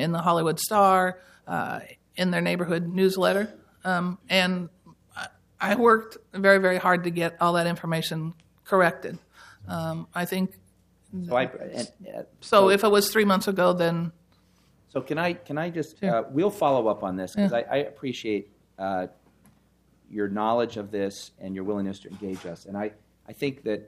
in the Hollywood Star, in their neighborhood newsletter. And I worked very, very hard to get all that information corrected. I think. So if it was 3 months ago, then. So can I just? Sure. We'll follow up on this because I appreciate your knowledge of this and your willingness to engage us. And I think that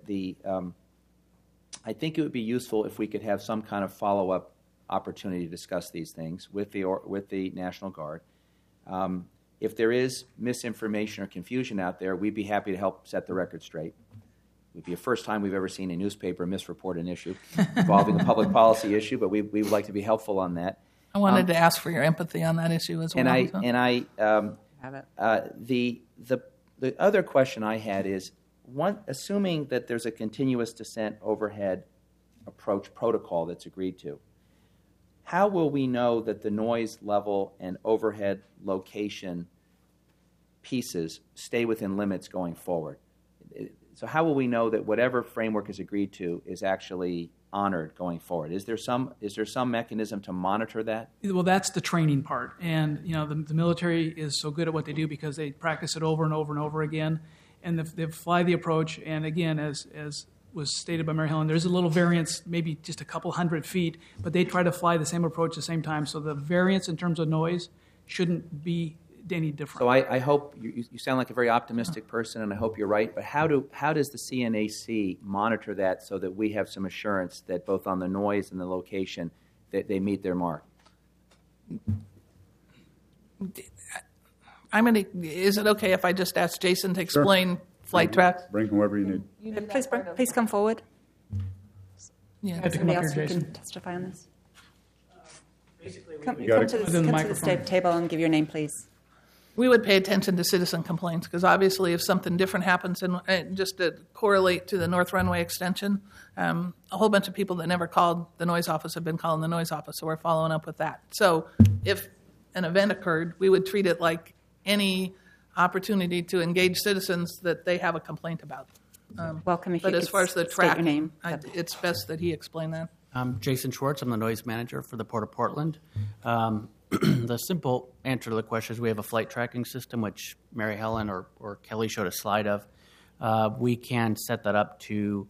I think it would be useful if we could have some kind of follow-up opportunity to discuss these things with the National Guard. If there is misinformation or confusion out there, we'd be happy to help set the record straight. It would be the first time we've ever seen a newspaper misreport an issue involving a public policy issue, but we would like to be helpful on that. I wanted to ask for your empathy on that issue as well. The other question I had is, assuming that there's a continuous descent overhead approach protocol that's agreed to, how will we know that the noise level and overhead location pieces stay within limits going forward? So how will we know that whatever framework is agreed to is actually honored going forward? Is there some mechanism to monitor that? Well, that's the training part. And the military is so good at what they do because they practice it over and over and over again. And they fly the approach. And again, as was stated by Mary Helen, there's a little variance, maybe just a couple 100 feet, but they try to fly the same approach at the same time. So the variance in terms of noise shouldn't be any different. So I hope you sound like a very optimistic person, and I hope you're right. But how does the CNAC monitor that so that we have some assurance that both on the noise and the location that they meet their mark? Is it okay if I just ask Jason to explain flight tracks? Bring whoever you need. Please come forward. Yeah. Somebody else who can testify on this. Basically, come to the table and give your name, please. We would pay attention to citizen complaints because obviously if something different happens, and just to correlate to the North Runway extension, a whole bunch of people that never called the noise office have been calling the noise office, so we're following up with that. So if an event occurred, we would treat it like any opportunity to engage citizens that they have a complaint about. Welcome. If but you as far as the state your name. It's best that he explain that. I'm Jason Schwartz. I'm the noise manager for the Port of Portland. The simple answer to the question is we have a flight tracking system, which Mary Helen or Kelly showed a slide of. We can set that up to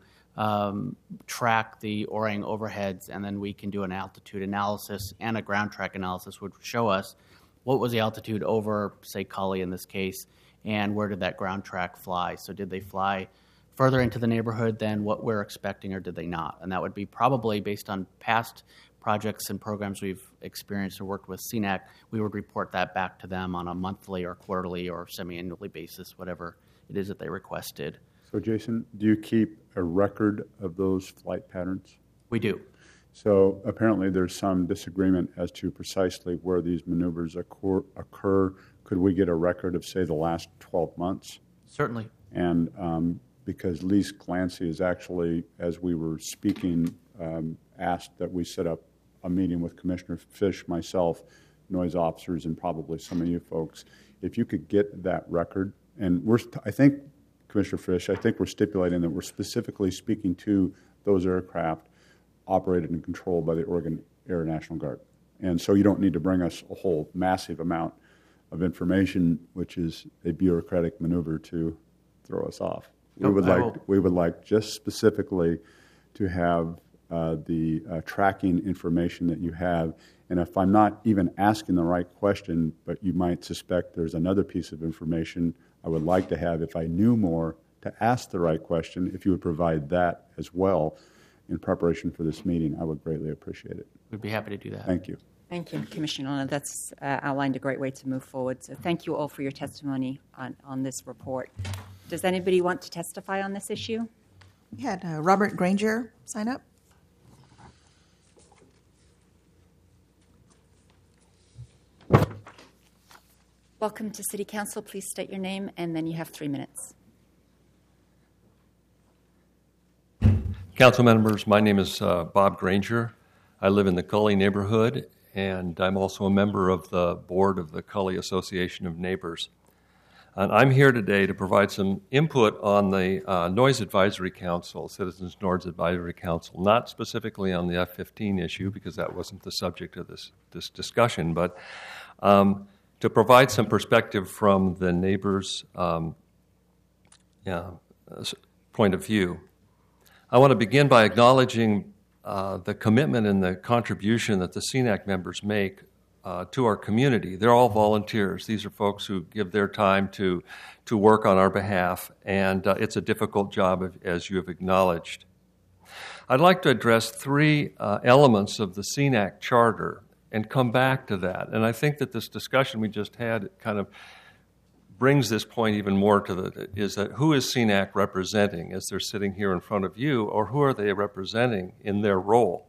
track the ORANG overheads, and then we can do an altitude analysis and a ground track analysis, which would show us what was the altitude over, say, Cully in this case, and where did that ground track fly. So did they fly further into the neighborhood than what we're expecting, or did they not? And that would be probably based on past projects and programs we've experienced or worked with CNAC. We would report that back to them on a monthly or quarterly or semi-annually basis, whatever it is that they requested. So, Jason, do you keep a record of those flight patterns? We do. So apparently there's some disagreement as to precisely where these maneuvers occur. Could we get a record of, say, the last 12 months? Certainly. And because Lise Clancy is actually, as we were speaking, asked that we set up a meeting with Commissioner Fish, myself, noise officers, and probably some of you folks. If you could get that record, and I think, Commissioner Fish, we're stipulating that we're specifically speaking to those aircraft operated and controlled by the Oregon Air National Guard. And so you don't need to bring us a whole massive amount of information, which is a bureaucratic maneuver to throw us off. We would like just specifically to have the tracking information that you have. And if I'm not even asking the right question, but you might suspect there's another piece of information I would like to have, if I knew more, to ask the right question, if you would provide that as well in preparation for this meeting, I would greatly appreciate it. We'd be happy to do that. Thank you. Thank you, Commissioner Lona. That's outlined a great way to move forward. So thank you all for your testimony on this report. Does anybody want to testify on this issue? We had Robert Granger sign up. Welcome to City Council. Please state your name, and then you have 3 minutes. Council members, my name is Bob Granger. I live in the Cully neighborhood, and I'm also a member of the board of the Cully Association of Neighbors. And I'm here today to provide some input on the Noise Advisory Council, Citizens Noise Advisory Council, not specifically on the F-15 issue because that wasn't the subject of this discussion, but to provide some perspective from the neighbors' point of view. I want to begin by acknowledging the commitment and the contribution that the CNAC members make to our community. They're all volunteers. These are folks who give their time to work on our behalf, and it's a difficult job, as you have acknowledged. I'd like to address three elements of the CNAC charter and come back to that. And I think that this discussion we just had kind of brings this point even more to is that who is CNAC representing as they're sitting here in front of you, or who are they representing in their role?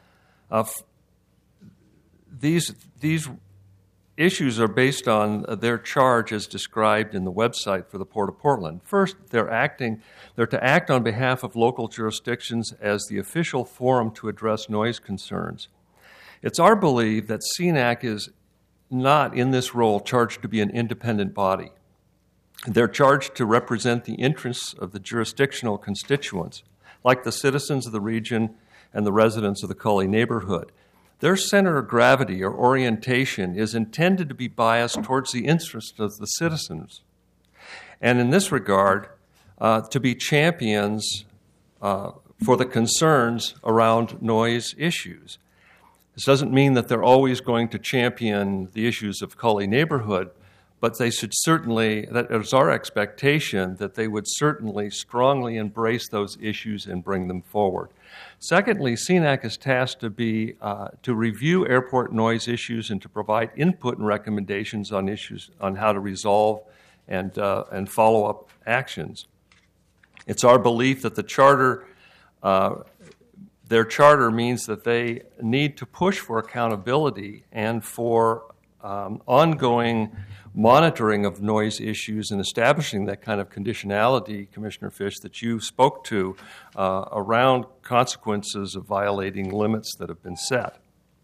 These issues are based on their charge as described in the website for the Port of Portland. First, they're to act on behalf of local jurisdictions as the official forum to address noise concerns. It's our belief that CNAC is not in this role charged to be an independent body. They're charged to represent the interests of the jurisdictional constituents, like the citizens of the region and the residents of the Cully neighborhood. Their center of gravity or orientation is intended to be biased towards the interests of the citizens. And in this regard, to be champions for the concerns around noise issues. This doesn't mean that they're always going to champion the issues of Cully neighborhood, but they should certainly, that is our expectation, that they would certainly strongly embrace those issues and bring them forward. Secondly, CNAC is tasked to review airport noise issues and to provide input and recommendations on issues on how to resolve and follow up actions. It's our belief that the charter, their charter means that they need to push for accountability and for ongoing monitoring of noise issues and establishing that kind of conditionality, Commissioner Fish, that you spoke to around consequences of violating limits that have been set.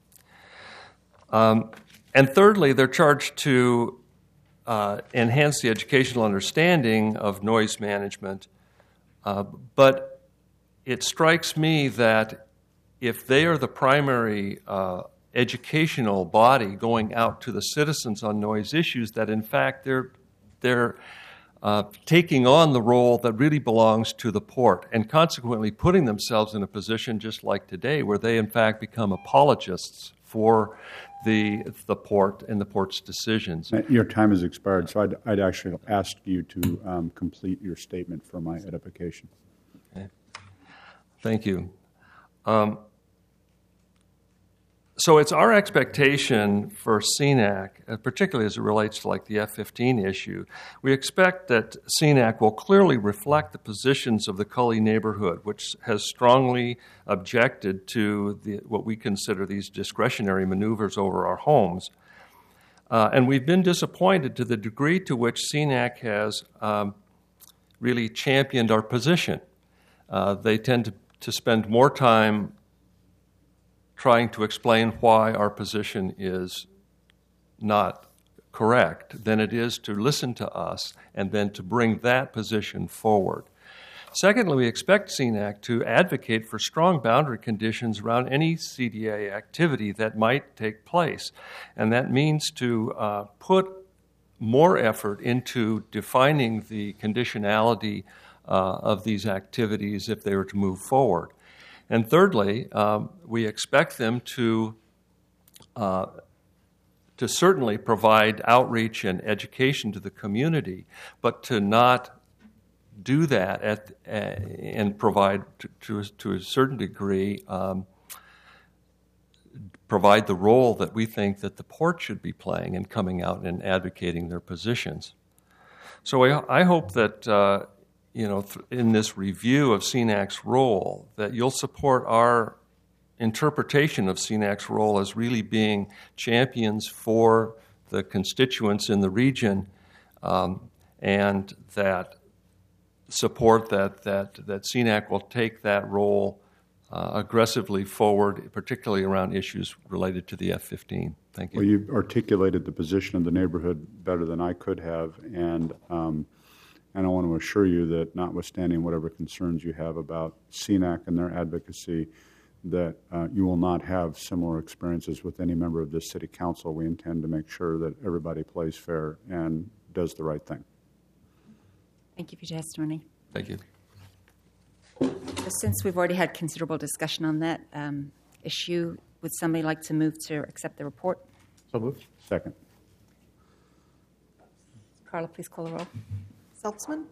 And thirdly, they're charged to enhance the educational understanding of noise management, but it strikes me that if they are the primary educational body going out to the citizens on noise issues, that in fact they're taking on the role that really belongs to the port and consequently putting themselves in a position just like today where they in fact become apologists for the port and the port's decisions. Your time has expired, so I'd actually ask you to complete your statement for my edification. Okay. Thank you. So it's our expectation for CNAC, particularly as it relates to like the F-15 issue, we expect that CNAC will clearly reflect the positions of the Cully neighborhood, which has strongly objected to what we consider these discretionary maneuvers over our homes. And we've been disappointed to the degree to which CNAC has really championed our position. They tend to spend more time trying to explain why our position is not correct than it is to listen to us and then to bring that position forward. Secondly, we expect CNAC to advocate for strong boundary conditions around any CDA activity that might take place. And that means to put more effort into defining the conditionality of these activities if they were to move forward. And thirdly, we expect them to certainly provide outreach and education to the community, but to not do that and provide, to a certain degree, provide the role that we think that the port should be playing in coming out and advocating their positions. So I hope that in this review of CNAC's role, that you'll support our interpretation of CNAC's role as really being champions for the constituents in the region, and that support that CNAC will take that role aggressively forward, particularly around issues related to the F-15. Thank you. Well, you articulated the position of the neighborhood better than I could have, and I want to assure you that notwithstanding whatever concerns you have about CNAC and their advocacy, that you will not have similar experiences with any member of this city council. We intend to make sure that everybody plays fair and does the right thing. Thank you for your testimony. Thank you. So since we've already had considerable discussion on that issue, would somebody like to move to accept the report? So moved. Second. Carla, please call the roll. Saltzman?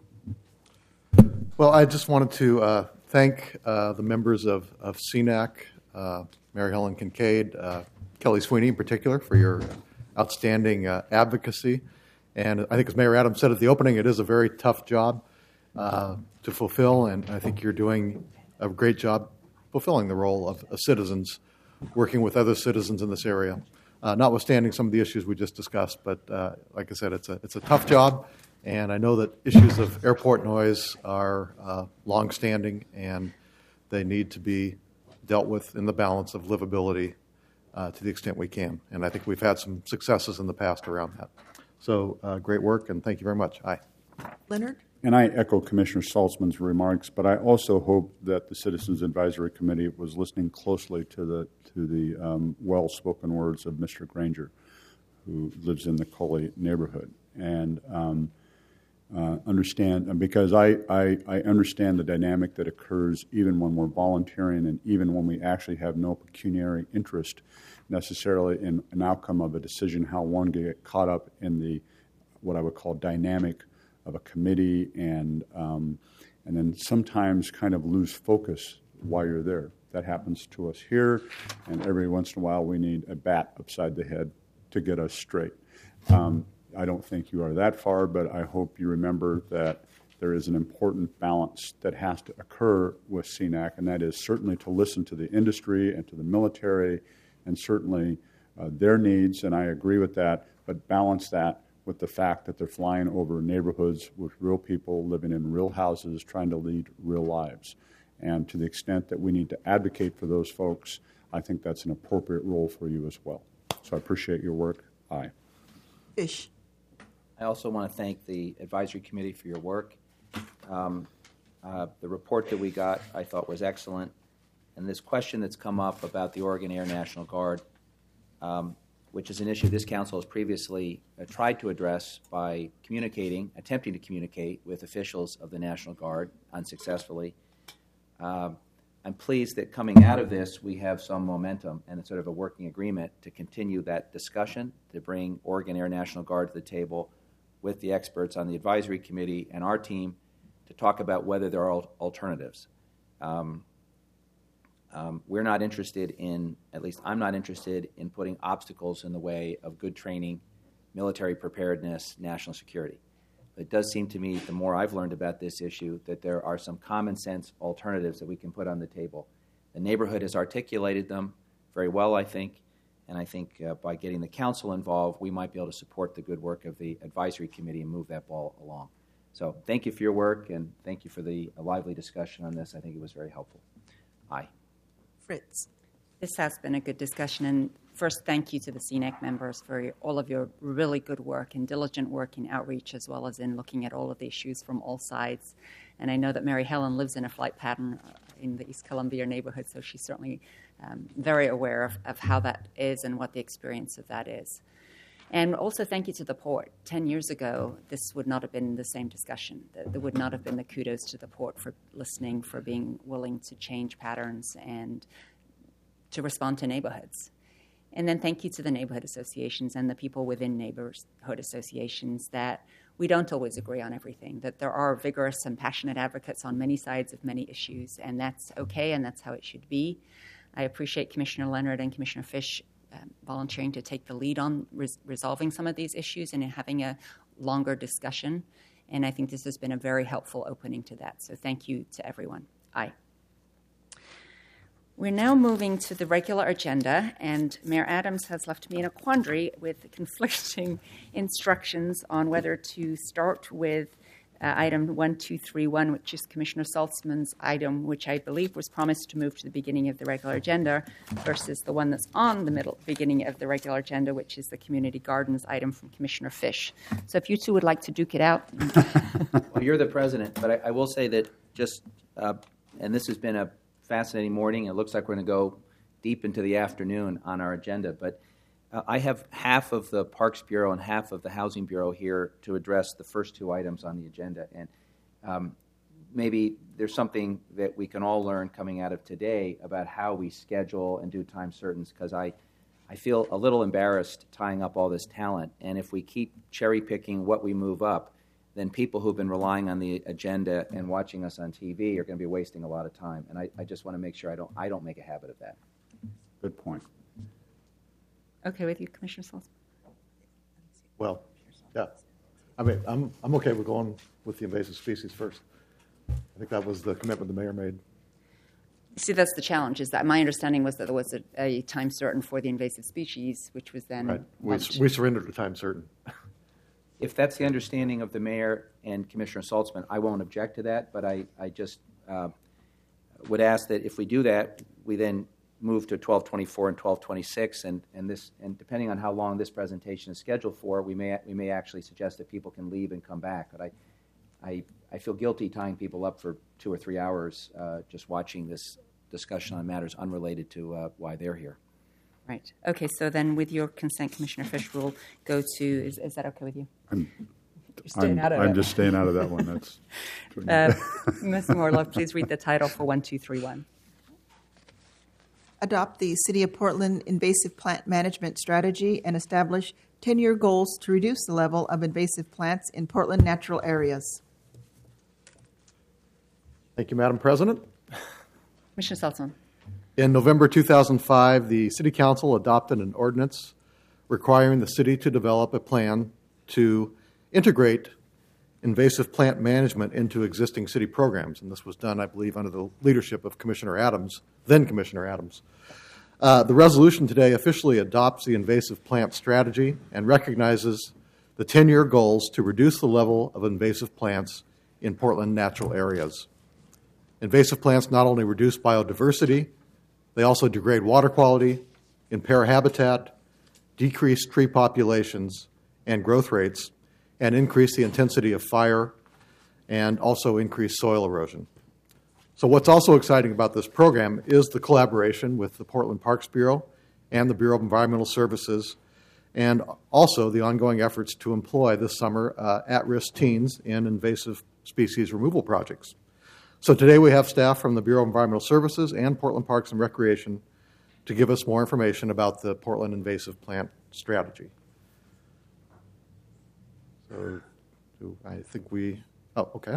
Well, I just wanted to thank the members of CNAC, Mary Helen Kincaid, Kelly Sweeney in particular, for your outstanding advocacy. And I think, as Mayor Adams said at the opening, it is a very tough job to fulfill, and I think you're doing a great job fulfilling the role of citizens, working with other citizens in this area, notwithstanding some of the issues we just discussed. But like I said, it's a tough job, and I know that issues of airport noise are longstanding, and they need to be dealt with in the balance of livability to the extent we can. And I think we've had some successes in the past around that. So great work, and thank you very much. Aye. Leonard? And I echo Commissioner Saltzman's remarks, but I also hope that the Citizens Advisory Committee was listening closely to the well-spoken words of Mr. Granger, who lives in the Cully neighborhood, and understand, because I understand the dynamic that occurs even when we're volunteering and even when we actually have no pecuniary interest necessarily in an outcome of a decision, how one can get caught up in the what I would call dynamic of a committee, and then sometimes kind of lose focus while you're there. That happens to us here, and every once in a while we need a bat upside the head to get us straight. I don't think you are that far, but I hope you remember that there is an important balance that has to occur with CNAC, and that is certainly to listen to the industry and to the military and certainly their needs, and I agree with that, but balance that with the fact that they're flying over neighborhoods with real people living in real houses trying to lead real lives. And to the extent that we need to advocate for those folks, I think that's an appropriate role for you as well. So I appreciate your work. Aye. Fish? I also want to thank the advisory committee for your work. The report that we got I thought was excellent. And this question that's come up about the Oregon Air National Guard, which is an issue this council has previously tried to address by attempting to communicate with officials of the National Guard unsuccessfully. I'm pleased that coming out of this, we have some momentum and sort of a working agreement to continue that discussion, to bring Oregon Air National Guard to the table with the experts on the advisory committee and our team to talk about whether there are alternatives. We're not interested in, at least I'm not interested in putting obstacles in the way of good training, military preparedness, national security. But it does seem to me, the more I've learned about this issue, that there are some common sense alternatives that we can put on the table. The neighborhood has articulated them very well, I think, and I think by getting the council involved, we might be able to support the good work of the advisory committee and move that ball along. So thank you for your work, and thank you for the lively discussion on this. I think it was very helpful. Aye. Fritz? This has been a good discussion, and first, thank you to the CNAC members for all of your really good work and diligent work in outreach, as well as in looking at all of the issues from all sides. And I know that Mary Helen lives in a flight pattern in the East Columbia neighborhood, so she's certainly very aware of how that is and what the experience of that is. And also thank you to the port. 10 years ago, this would not have been the same discussion. There would not have been the kudos to the port for listening, for being willing to change patterns and to respond to neighborhoods. And then thank you to the neighborhood associations and the people within neighborhood associations that we don't always agree on everything, that there are vigorous and passionate advocates on many sides of many issues, and that's okay, and that's how it should be. I appreciate Commissioner Leonard and Commissioner Fish volunteering to take the lead on resolving some of these issues and having a longer discussion, and I think this has been a very helpful opening to that. So thank you to everyone. Aye. We're now moving to the regular agenda, and Mayor Adams has left me in a quandary with conflicting instructions on whether to start with item 1231, which is Commissioner Saltzman's item, which I believe was promised to move to the beginning of the regular agenda, versus the one that's on the beginning of the regular agenda, which is the Community Gardens item from Commissioner Fish. So if you two would like to duke it out. Well, you're the president, but I will say that just, and this has been a fascinating morning. It looks like we're going to go deep into the afternoon on our agenda, but I have half of the Parks Bureau and half of the Housing Bureau here to address the first two items on the agenda. And maybe there's something that we can all learn coming out of today about how we schedule and do time certains, because I feel a little embarrassed tying up all this talent. And if we keep cherry-picking what we move up, then people who've been relying on the agenda and watching us on TV are going to be wasting a lot of time. And I just want to make sure I don't make a habit of that. Good point. Okay with you, Commissioner Saltzman? Well, yeah. I mean, I'm okay with going with the invasive species first. I think that was the commitment the mayor made. See, that's the challenge, is that my understanding was that there was a time certain for the invasive species, which was then Right. bumped. We surrendered to time certain. If that's the understanding of the mayor and Commissioner Saltzman, I won't object to that, but I just would ask that if we do that, we then move to 1224 and 1226, and depending on how long this presentation is scheduled for, we may actually suggest that people can leave and come back. But I feel guilty tying people up for 2 or 3 hours just watching this discussion on matters unrelated to why they're here. Right. Okay, so then with your consent, Commissioner Fish, we'll go to, is that okay with you? I'm You're just staying out of that one. That's Ms. Morlock, please read the title for 1231. Adopt the City of Portland Invasive Plant Management Strategy and establish 10-year goals to reduce the level of invasive plants in Portland natural areas. Thank you, Madam President. Commissioner Saltzman. In November 2005, the City Council adopted an ordinance requiring the city to develop a plan to integrate invasive plant management into existing city programs. And this was done, I believe, under the leadership of Commissioner Adams, then Commissioner Adams. The resolution today officially adopts the invasive plant strategy and recognizes the 10-year goals to reduce the level of invasive plants in Portland natural areas. Invasive plants not only reduce biodiversity, they also degrade water quality, impair habitat, decrease tree populations and growth rates, and increase the intensity of fire, and also increase soil erosion. So what's also exciting about this program is the collaboration with the Portland Parks Bureau and the Bureau of Environmental Services, and also the ongoing efforts to employ this summer at-risk teens in invasive species removal projects. So today we have staff from the Bureau of Environmental Services and Portland Parks and Recreation to give us more information about the Portland invasive plant strategy. So I think okay.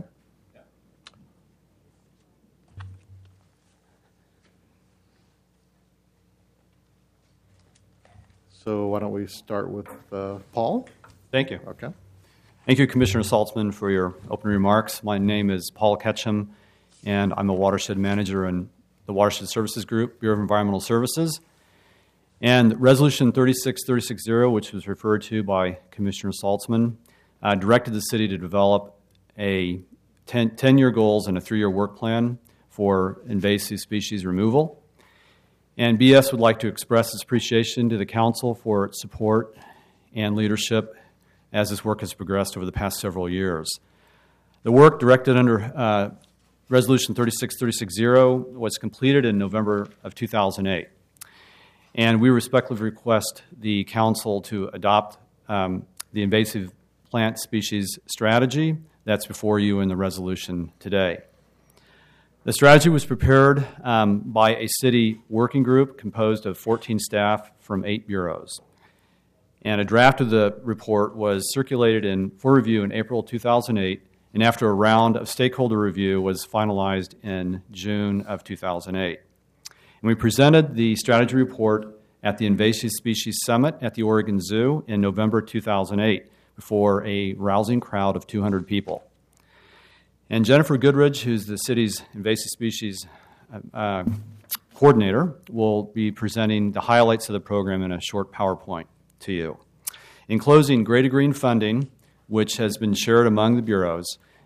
So why don't we start with Paul? Thank you. Okay. Thank you, Commissioner Saltzman, for your opening remarks. My name is Paul Ketchum, and I'm a watershed manager in the Watershed Services Group, Bureau of Environmental Services. And Resolution 36360, which was referred to by Commissioner Saltzman, directed the city to develop a 10-year goals and a 3-year work plan for invasive species removal. And BS would like to express its appreciation to the Council for its support and leadership as this work has progressed over the past several years. The work directed under Resolution 36360 was completed in November of 2008. And we respectfully request the Council to adopt the invasive plant species strategy that's before you in the resolution today. The strategy was prepared by a city working group composed of 14 staff from 8 bureaus. And a draft of the report was circulated for review in April 2008, and after a round of stakeholder review was finalized in June of 2008. And we presented the strategy report at the Invasive Species Summit at the Oregon Zoo in November 2008 before a rousing crowd of 200 people. And Jennifer Goodridge, who's the city's invasive species coordinator, will be presenting the highlights of the program in a short PowerPoint to you. In closing, Gray to Green funding, which has been shared among the bureaus,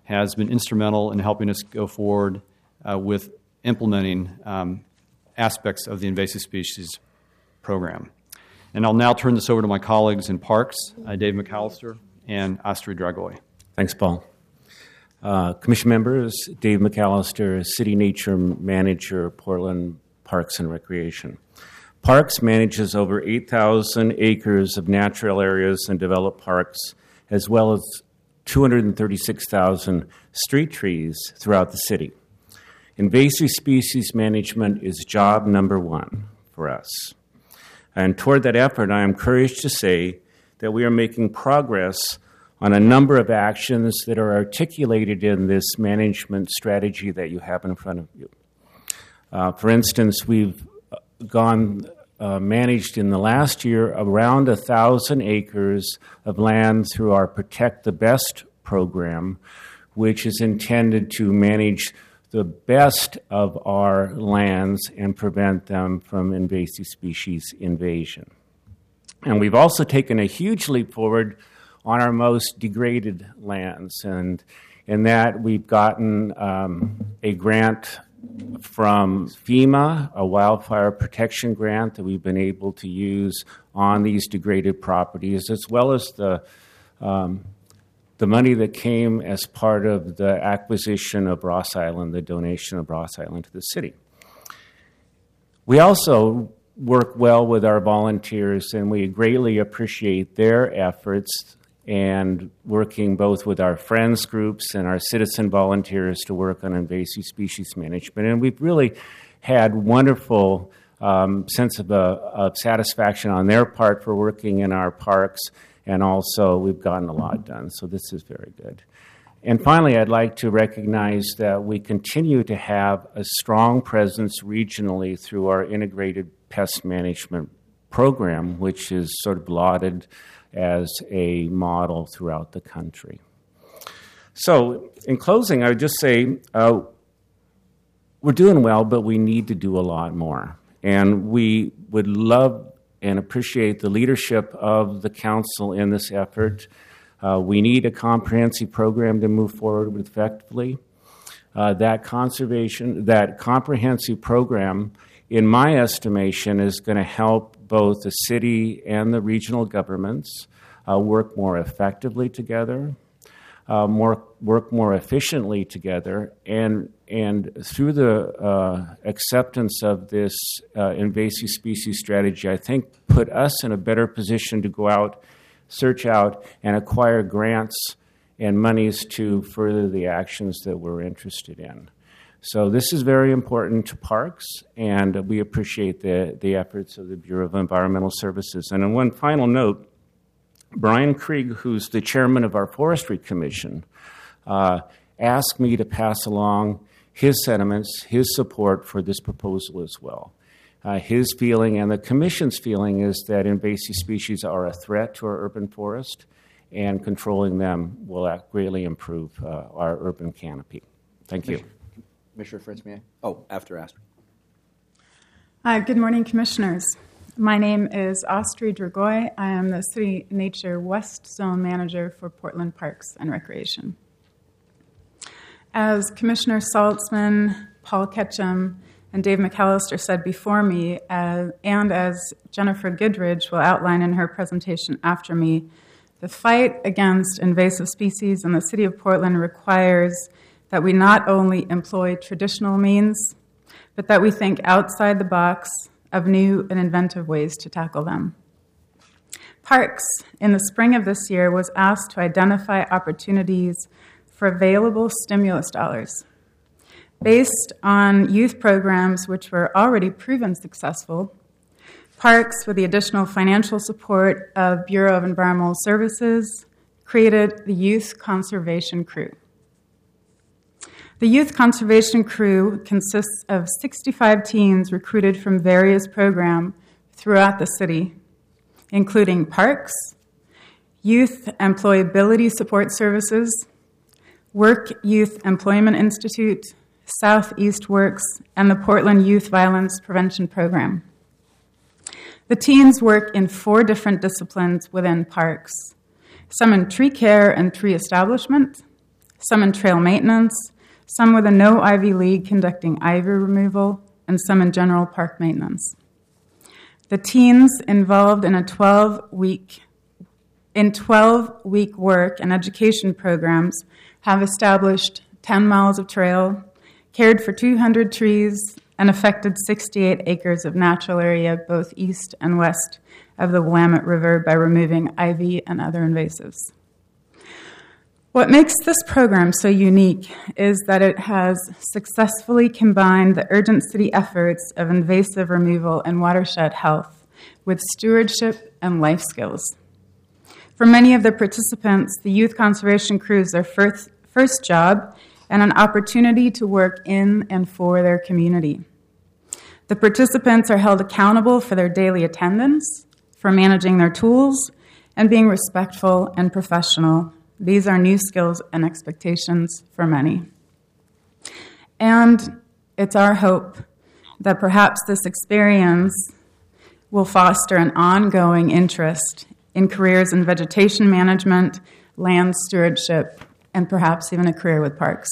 has been instrumental in helping us go forward with implementing aspects of the invasive species program. And I'll now turn this over to my colleagues in Parks, Dave McAllister and Astrid Dragoy. Thanks, Paul. Commission members, Dave McAllister, City Nature Manager, Portland Parks and Recreation. Parks manages over 8,000 acres of natural areas and developed parks, as well as 236,000 street trees throughout the city. Invasive species management is job number one for us. And toward that effort, I am encouraged to say that we are making progress on a number of actions that are articulated in this management strategy that you have in front of you. For instance, we've managed in the last year around 1,000 acres of land through our Protect the Best program, which is intended to manage the best of our lands and prevent them from invasive species invasion. And we've also taken a huge leap forward on our most degraded lands. And in that, we've gotten a grant from FEMA, a wildfire protection grant that we've been able to use on these degraded properties, as well as the money that came as part of the acquisition of Ross Island, the donation of Ross Island to the city. We also work well with our volunteers, and we greatly appreciate their efforts and working both with our friends groups and our citizen volunteers to work on invasive species management. And we've really had wonderful sense of satisfaction on their part for working in our parks, and also we've gotten a lot done. So this is very good. And finally, I'd like to recognize that we continue to have a strong presence regionally through our integrated pest management program, which is sort of lauded as a model throughout the country. So in closing, I would just say we're doing well, but we need to do a lot more. And we would love and appreciate the leadership of the council in this effort. We need a comprehensive program to move forward with effectively. That comprehensive program, in my estimation, is going to help both the city and the regional governments work more effectively together, work more efficiently together, and through the acceptance of this invasive species strategy, I think put us in a better position to go out, search out, and acquire grants and monies to further the actions that we're interested in. So this is very important to parks, and we appreciate the efforts of the Bureau of Environmental Services. And on one final note, Brian Krieg, who's the chairman of our Forestry Commission, asked me to pass along his sentiments, his support for this proposal as well. His feeling and the Commission's feeling is that invasive species are a threat to our urban forest, and controlling them will greatly improve our urban canopy. Thank you. Commissioner Fritz, may I? Oh, after Astrid. Good morning, Commissioners. My name is Astrid Dragoy. I am the City Nature West Zone Manager for Portland Parks and Recreation. As Commissioner Saltzman, Paul Ketchum, and Dave McAllister said before me, and as Jennifer Goodridge will outline in her presentation after me, the fight against invasive species in the City of Portland requires that we not only employ traditional means, but that we think outside the box of new and inventive ways to tackle them. Parks, in the spring of this year, was asked to identify opportunities for available stimulus dollars. Based on youth programs which were already proven successful, Parks, with the additional financial support of Bureau of Environmental Services, created the Youth Conservation Crew. The Youth Conservation Crew consists of 65 teens recruited from various programs throughout the city, including Parks, Youth Employability Support Services, Work Youth Employment Institute, Southeast Works, and the Portland Youth Violence Prevention Program. The teens work in 4 different disciplines within Parks, some in tree care and tree establishment, some in trail maintenance, some with a no Ivy League conducting ivy removal, and some in general park maintenance. The teens involved in 12-week work and education programs have established 10 miles of trail, cared for 200 trees, and affected 68 acres of natural area both east and west of the Willamette River by removing ivy and other invasives. What makes this program so unique is that it has successfully combined the urgent city efforts of invasive removal and watershed health with stewardship and life skills. For many of the participants, the youth conservation crew is their first job and an opportunity to work in and for their community. The participants are held accountable for their daily attendance, for managing their tools, and being respectful and professional. These are new skills and expectations for many. And it's our hope that perhaps this experience will foster an ongoing interest in careers in vegetation management, land stewardship, and perhaps even a career with parks.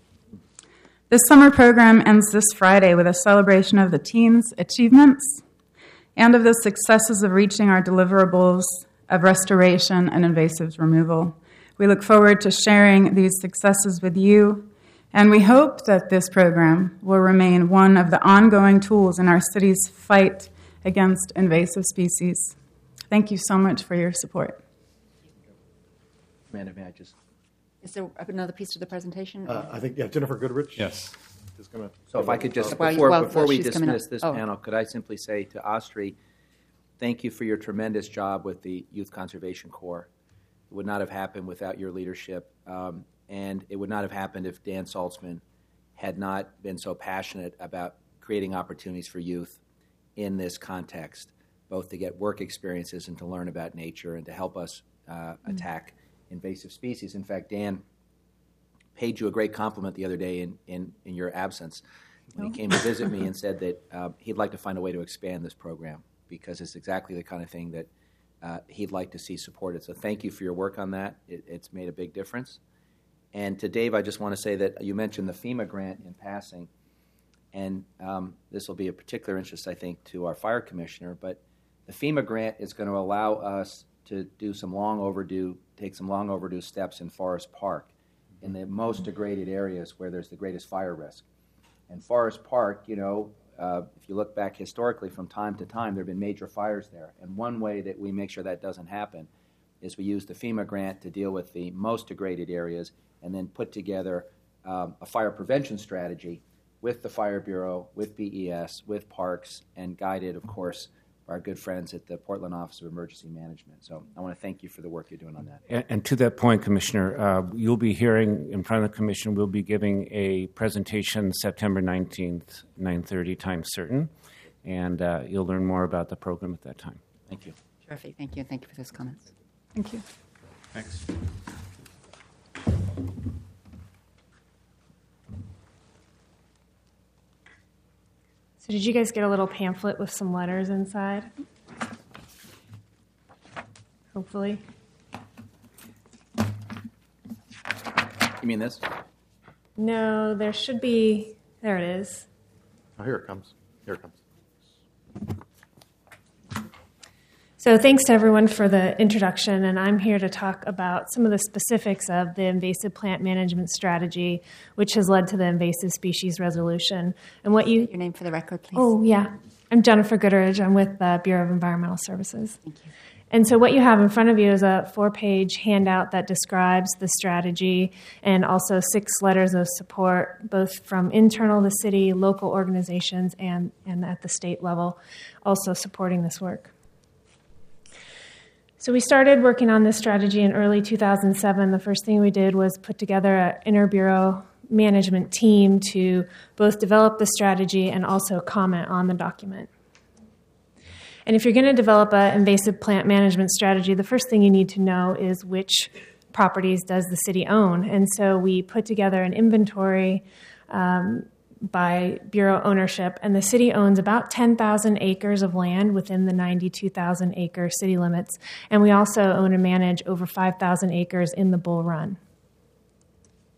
This summer program ends this Friday with a celebration of the teens' achievements and of the successes of reaching our deliverables of restoration and invasives removal. We look forward to sharing these successes with you, and we hope that this program will remain one of the ongoing tools in our city's fight against invasive species. Thank you so much for your support. Amanda, may I just... Is there another piece to the presentation? I think, Jennifer Goodrich. Yes. Is gonna, So if I could just, Well, before we she's coming up. dismiss this Oh. panel, could I simply say to Ostry, thank you for your tremendous job with the Youth Conservation Corps. It would not have happened without your leadership, and it would not have happened if Dan Saltzman had not been so passionate about creating opportunities for youth in this context, both to get work experiences and to learn about nature and to help us attack invasive species. In fact, Dan paid you a great compliment the other day in your absence when he came to visit me and said that he'd like to find a way to expand this program because it's exactly the kind of thing that he'd like to see supported. So thank you for your work on that. It's made a big difference. And to Dave, I just want to say that you mentioned the FEMA grant in passing, and this will be of particular interest, I think, to our fire commissioner, but the FEMA grant is going to allow us to do take some long overdue steps in Forest Park in the most degraded areas where there's the greatest fire risk. And Forest Park, if you look back historically from time to time, there have been major fires there. And one way that we make sure that doesn't happen is we use the FEMA grant to deal with the most degraded areas and then put together a fire prevention strategy with the Fire Bureau, with BES, with Parks, and guided, of course, by our good friends at the Portland Office of Emergency Management. So I want to thank you for the work you're doing on that. And to that point, Commissioner, you'll be hearing in front of the Commission, we'll be giving a presentation September 19th, 9:30, time certain, and you'll learn more about the program at that time. Thank you. Terrific. Thank you. Thank you for those comments. Thank you. Thanks. So did you guys get a little pamphlet with some letters inside? Hopefully. You mean this? No, there should be. There it is. Oh, here it comes. Here it comes. So thanks to everyone for the introduction, and I'm here to talk about some of the specifics of the invasive plant management strategy, which has led to the invasive species resolution. And what you... Your name for the record, please. Oh, yeah. I'm Jennifer Goodrich. I'm with the Bureau of Environmental Services. Thank you. And so what you have in front of you is a 4-page handout that describes the strategy and also 6 letters of support, both from internal to city, local organizations, and at the state level, also supporting this work. So we started working on this strategy in early 2007. The first thing we did was put together an inter-bureau management team to both develop the strategy and also comment on the document. And if you're going to develop an invasive plant management strategy, the first thing you need to know is which properties does the city own. And so we put together an inventory by bureau ownership, and the city owns about 10,000 acres of land within the 92,000 acre city limits, and we also own and manage over 5,000 acres in the Bull Run.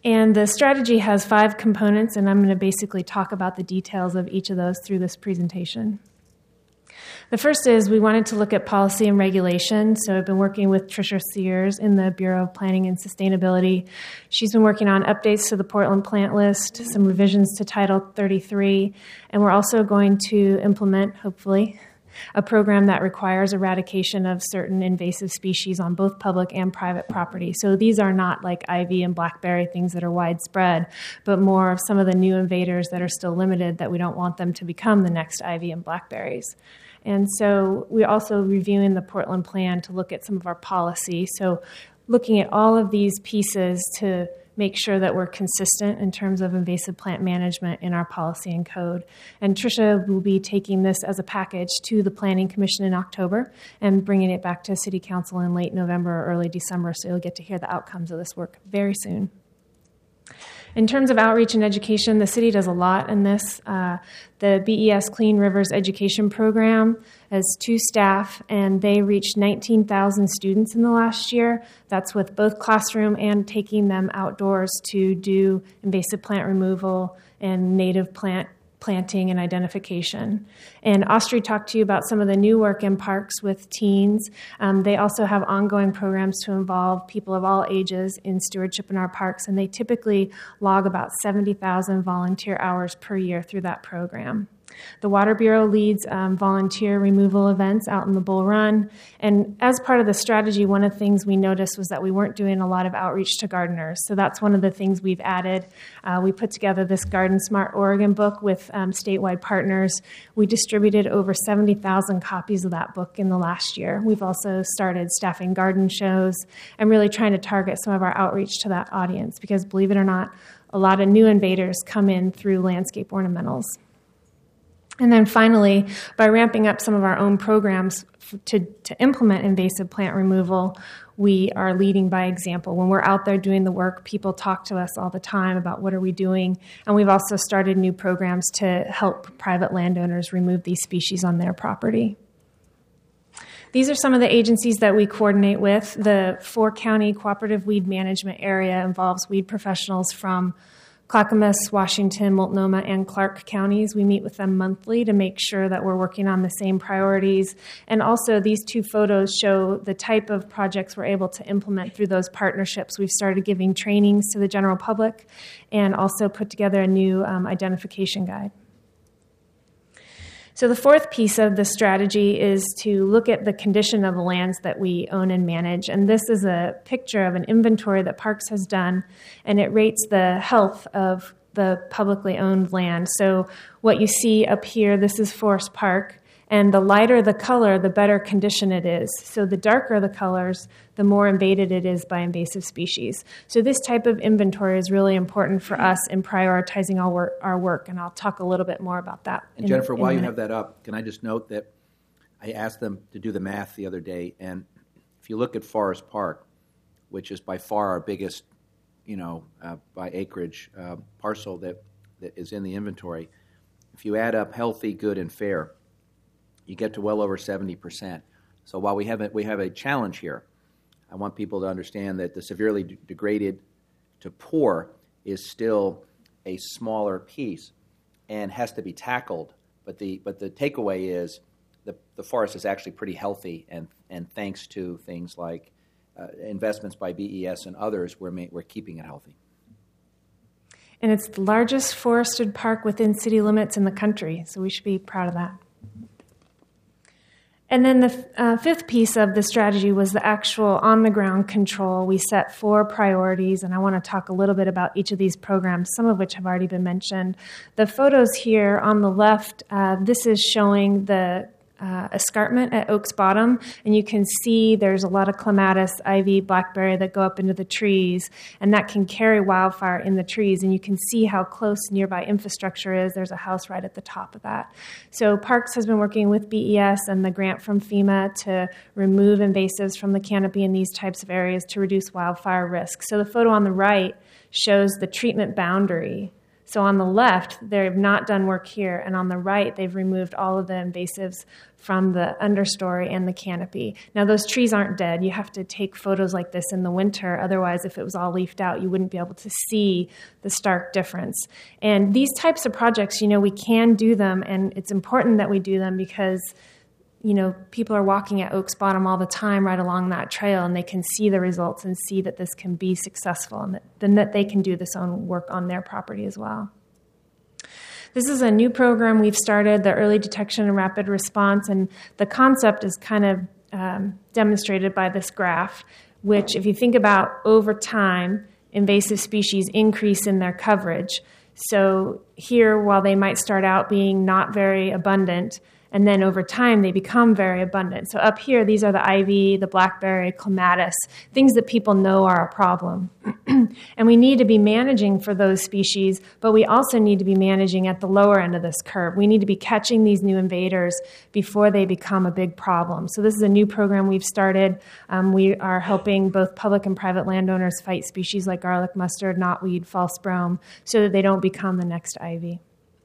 And the strategy has 5 components, and I'm going to basically talk about the details of each of those through this presentation. The first is we wanted to look at policy and regulation. So I've been working with Tricia Sears in the Bureau of Planning and Sustainability. She's been working on updates to the Portland plant list, some revisions to Title 33, and we're also going to implement, hopefully, a program that requires eradication of certain invasive species on both public and private property. So these are not like ivy and blackberry, things that are widespread, but more of some of the new invaders that are still limited that we don't want them to become the next ivy and blackberries. And so we're also reviewing the Portland plan to look at some of our policy. So looking at all of these pieces to make sure that we're consistent in terms of invasive plant management in our policy and code. And Tricia will be taking this as a package to the Planning Commission in October and bringing it back to City Council in late November or early December, so you'll get to hear the outcomes of this work very soon. In terms of outreach and education, the city does a lot in this. The BES Clean Rivers Education Program has 2 staff, and they reached 19,000 students in the last year. That's with both classroom and taking them outdoors to do invasive plant removal and native plant planting and identification. And Austri talked to you about some of the new work in parks with teens. They also have ongoing programs to involve people of all ages in stewardship in our parks, and they typically log about 70,000 volunteer hours per year through that program. The Water Bureau leads volunteer removal events out in the Bull Run. And as part of the strategy, one of the things we noticed was that we weren't doing a lot of outreach to gardeners. So that's one of the things we've added. We put together this Garden Smart Oregon book with statewide partners. We distributed over 70,000 copies of that book in the last year. We've also started staffing garden shows and really trying to target some of our outreach to that audience because, believe it or not, a lot of new invaders come in through landscape ornamentals. And then finally, by ramping up some of our own programs to implement invasive plant removal, we are leading by example. When we're out there doing the work, people talk to us all the time about what are we doing. And we've also started new programs to help private landowners remove these species on their property. These are some of the agencies that we coordinate with. The 4-county cooperative weed management area involves weed professionals from Clackamas, Washington, Multnomah, and Clark counties. We meet with them monthly to make sure that we're working on the same priorities. And also, these 2 photos show the type of projects we're able to implement through those partnerships. We've started giving trainings to the general public and also put together a new identification guide. So the 4th piece of the strategy is to look at the condition of the lands that we own and manage. And this is a picture of an inventory that Parks has done, and it rates the health of the publicly owned land. So what you see up here, this is Forest Park, and the lighter the color, the better condition it is. So the darker the colors, the more invaded it is by invasive species. So this type of inventory is really important for us in prioritizing our work, and I'll talk a little bit more about that. And Jennifer, while you have that up, can I just note that I asked them to do the math the other day, and if you look at Forest Park, which is by far our biggest, by acreage parcel that is in the inventory, if you add up healthy, good, and fair, you get to well over 70%. So while we have a challenge here, I want people to understand that the severely degraded to poor is still a smaller piece and has to be tackled. But the takeaway is the forest is actually pretty healthy, and thanks to things like investments by BES and others, we're keeping it healthy. And it's the largest forested park within city limits in the country, so we should be proud of that. And then the 5th piece of the strategy was the actual on-the-ground control. We set 4 priorities, and I want to talk a little bit about each of these programs, some of which have already been mentioned. The photos here on the left, this is showing the escarpment at Oaks Bottom, and you can see there's a lot of clematis, ivy, blackberry that go up into the trees, and that can carry wildfire in the trees, and you can see how close nearby infrastructure is. There's a house right at the top of that. So Parks has been working with BES and the grant from FEMA to remove invasives from the canopy in these types of areas to reduce wildfire risk. So the photo on the right shows the treatment boundary. So on the left, they've not done work here, and on the right, they've removed all of the invasives from the understory and the canopy. Now, those trees aren't dead. You have to take photos like this in the winter. Otherwise, if it was all leafed out, you wouldn't be able to see the stark difference. And these types of projects, we can do them, and it's important that we do them because people are walking at Oaks Bottom all the time right along that trail, and they can see the results and see that this can be successful, and that they can do this own work on their property as well. This is a new program we've started, the Early Detection and Rapid Response, and the concept is kind of demonstrated by this graph, which if you think about over time, invasive species increase in their coverage. So here, while they might start out being not very abundant, and then over time, they become very abundant. So up here, these are the ivy, the blackberry, clematis, things that people know are a problem. And we need to be managing for those species, but we also need to be managing at the lower end of this curve. We need to be catching these new invaders before they become a big problem. So this is a new program we've started. We are helping both public and private landowners fight species like garlic mustard, knotweed, false brome, so that they don't become the next ivy.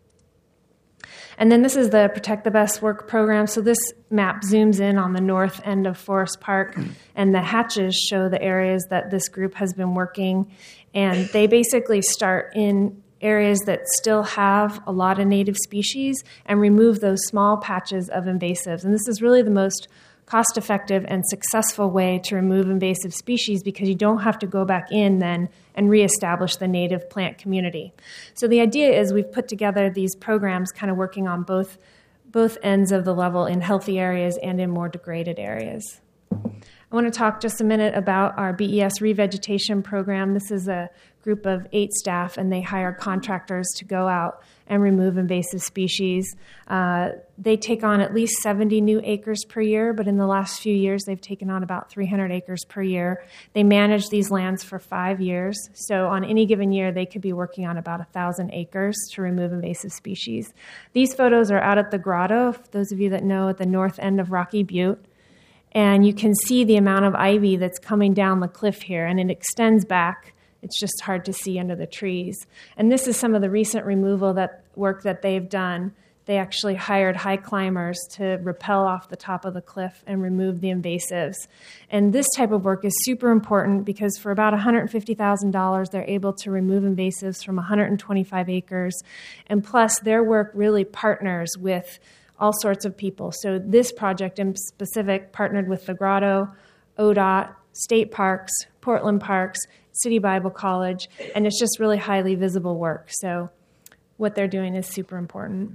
And then this is the Protect the Best Work program. So this map zooms in on the north end of Forest Park, and the hatches show the areas that this group has been working. And they basically start in areas that still have a lot of native species and remove those small patches of invasives. And this is really the most cost-effective and successful way to remove invasive species because you don't have to go back in then and reestablish the native plant community. So the idea is we've put together these programs kind of working on both ends of the level in healthy areas and in more degraded areas. I want to talk just a minute about our BES revegetation program. This is a group of 8 staff, and they hire contractors to go out and remove invasive species. They take on at least 70 new acres per year, but in the last few years, they've taken on about 300 acres per year. They manage these lands for 5 years. So on any given year, they could be working on about 1,000 acres to remove invasive species. These photos are out at the Grotto, for those of you that know, at the north end of Rocky Butte. And you can see the amount of ivy that's coming down the cliff here, and it extends back. It's just hard to see under the trees. And this is some of the recent removal work that they've done. They actually hired high climbers to rappel off the top of the cliff and remove the invasives. And this type of work is super important because for about $150,000, they're able to remove invasives from 125 acres. And plus, their work really partners with all sorts of people. So this project in specific partnered with the Grotto, ODOT, state parks, Portland Parks, City Bible College, and it's just really highly visible work. So what they're doing is super important.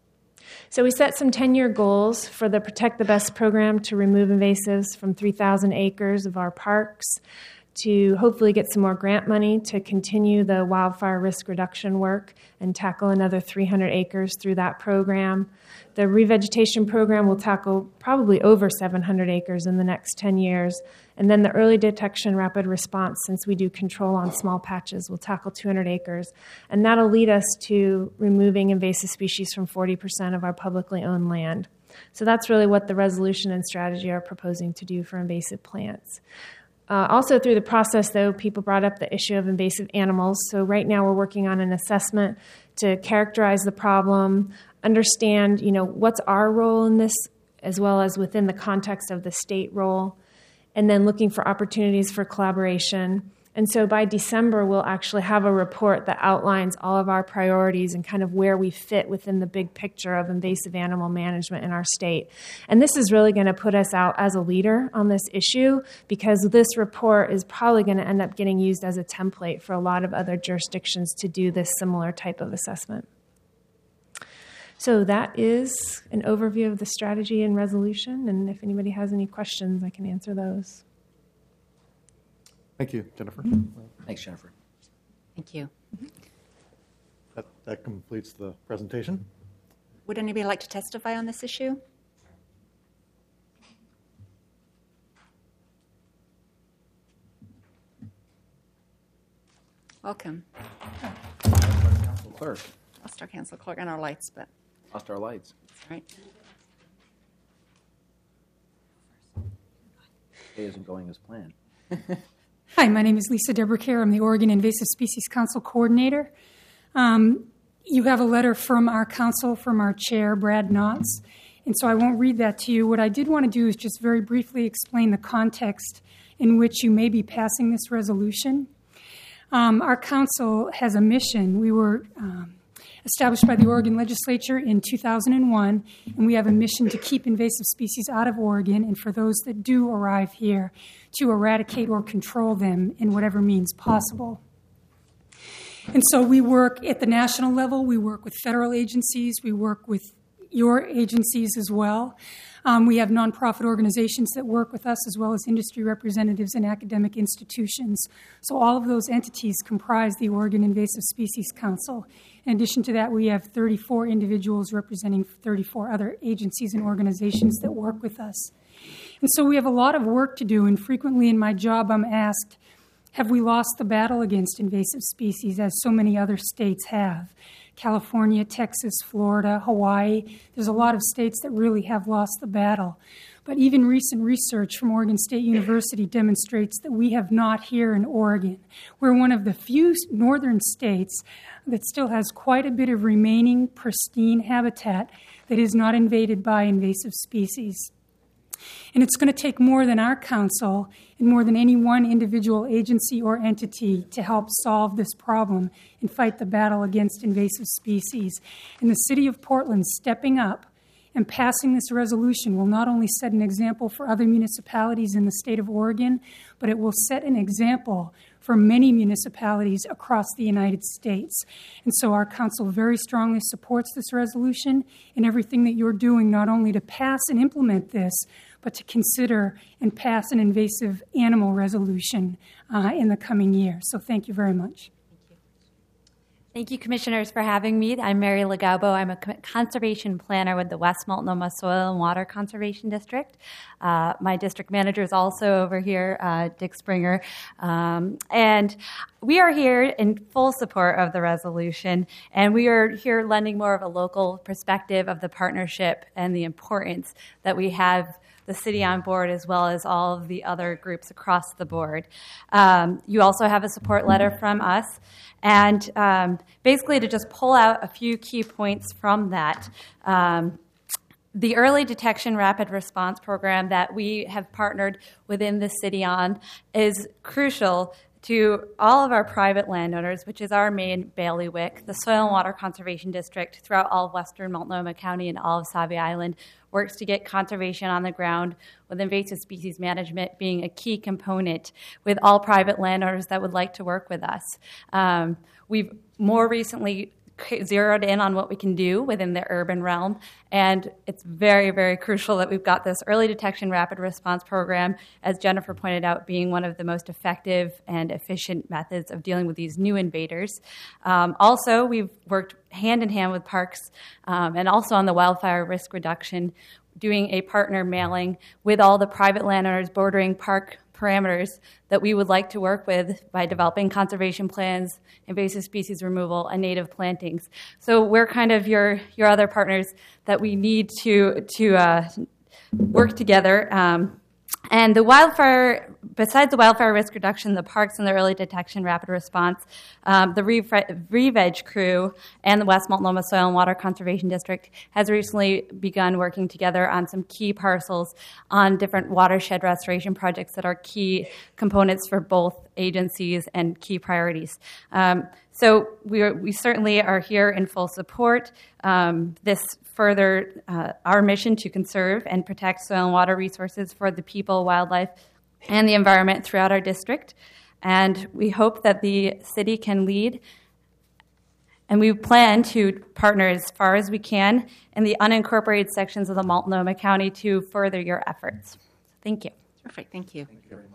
So we set some 10-year goals for the Protect the Best program to remove invasives from 3,000 acres of our parks, to hopefully get some more grant money to continue the wildfire risk reduction work and tackle another 300 acres through that program. The revegetation program will tackle probably over 700 acres in the next 10 years. And then the early detection rapid response, since we do control on small patches, will tackle 200 acres. And that'll lead us to removing invasive species from 40% of our publicly owned land. So that's really what the resolution and strategy are proposing to do for invasive plants. Also through the process, though, people brought up the issue of invasive animals. So right now we're working on an assessment to characterize the problem, understand, what's our role in this, as well as within the context of the state role, and then looking for opportunities for collaboration. And so by December, we'll actually have a report that outlines all of our priorities and kind of where we fit within the big picture of invasive animal management in our state. And this is really going to put us out as a leader on this issue because this report is probably going to end up getting used as a template for a lot of other jurisdictions to do this similar type of assessment. So that is an overview of the strategy and resolution. And if anybody has any questions, I can answer those. Thank you, Jennifer. Thanks, Jennifer. Thank you. That completes the presentation. Would anybody like to testify on this issue? Welcome. Council clerk. Lost our council clerk and our lights, but Lost our lights. that's right. It isn't going as planned. Hi, my name is Lisa Debricare. I'm the Oregon Invasive Species Council Coordinator. You have a letter from our council, from our chair, Brad Knotts, and so I won't read that to you. What I did want to do is just very briefly explain the context in which you may be passing this resolution. Our council has a mission. We were established by the Oregon legislature in 2001, and we have a mission to keep invasive species out of Oregon, and for those that do arrive here, to eradicate or control them in whatever means possible. And so we work at the national level, we work with federal agencies, we work with your agencies as well. We have nonprofit organizations that work with us, as well as industry representatives and academic institutions. So all of those entities comprise the Oregon Invasive Species Council. In addition to that, we have 34 individuals representing 34 other agencies and organizations that work with us. And so we have a lot of work to do, and frequently in my job I'm asked, have we lost the battle against invasive species, as so many other states have? California, Texas, Florida, Hawaii. There's a lot of states that really have lost the battle. But even recent research from Oregon State University demonstrates that we have not here in Oregon. We're one of the few northern states that still has quite a bit of remaining pristine habitat that is not invaded by invasive species. And it's going to take more than our council and more than any one individual agency or entity to help solve this problem and fight the battle against invasive species. And the city of Portland stepping up and passing this resolution will not only set an example for other municipalities in the state of Oregon, but it will set an example for many municipalities across the United States. And so our council very strongly supports this resolution and everything that you're doing, not only to pass and implement this, but to consider and pass an invasive animal resolution in the coming year. So thank you very much. Thank you, Commissioners, for having me. I'm Mary Legaubo. I'm a conservation planner with the West Multnomah Soil and Water Conservation District. My district manager is also over here, Dick Springer. And we are here in full support of the resolution, and we are here lending more of a local perspective of the partnership and the importance that we have the city on board, as well as all of the other groups across the board. You also have a support letter from us. And basically, to just pull out a few key points from that, the Early Detection Rapid Response Program that we have partnered within the city on is crucial to all of our private landowners, which is our main bailiwick. The Soil and Water Conservation District throughout all of western Multnomah County and all of Sauvie Island works to get conservation on the ground, with invasive species management being a key component with all private landowners that would like to work with us. We've more recently zeroed in on what we can do within the urban realm, and it's very, very crucial that we've got this early detection rapid response program, as Jennifer pointed out, being one of the most effective and efficient methods of dealing with these new invaders. Also, we've worked hand in hand with parks and also on the wildfire risk reduction, doing a partner mailing with all the private landowners bordering park parameters that we would like to work with by developing conservation plans, invasive species removal, and native plantings. So we're kind of your other partners that we need to work together. And the wildfire, besides the wildfire risk reduction, the parks and the early detection rapid response, the ReVeg crew and the West Multnomah Soil and Water Conservation District has recently begun working together on some key parcels on different watershed restoration projects that are key components for both agencies and key priorities. So we certainly are here in full support. This further our mission to conserve and protect soil and water resources for the people, wildlife, and the environment throughout our district. And we hope that the city can lead, and we plan to partner as far as we can in the unincorporated sections of the Multnomah County to further your efforts. Thank you. Perfect. Thank you. Thank you very much.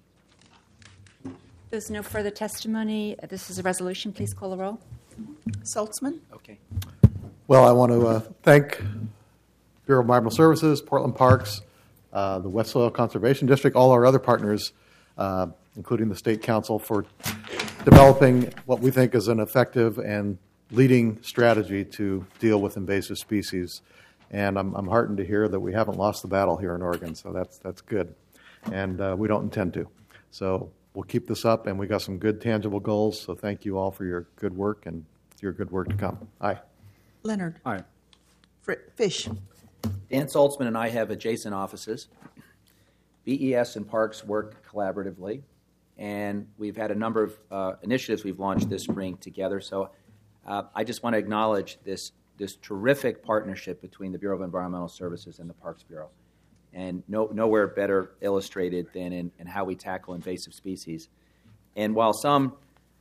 There's no further testimony. This is a resolution. Please call the roll. Saltzman? Okay. Well, I want to thank Bureau of Environmental Services, Portland Parks, the West Soil Conservation District, all our other partners, including the State Council, for developing what we think is an effective and leading strategy to deal with invasive species. And I'm heartened to hear that we haven't lost the battle here in Oregon, so that's good. And we don't intend to. So we'll keep this up, and we got some good tangible goals. So thank you all for your good work and your good work to come. Aye. Leonard. Aye. Fish. Dan Saltzman and I have adjacent offices. BES and Parks work collaboratively, and we've had a number of initiatives we've launched this spring together. So I just want to acknowledge this terrific partnership between the Bureau of Environmental Services and the Parks Bureau. And nowhere better illustrated than in how we tackle invasive species. And while some,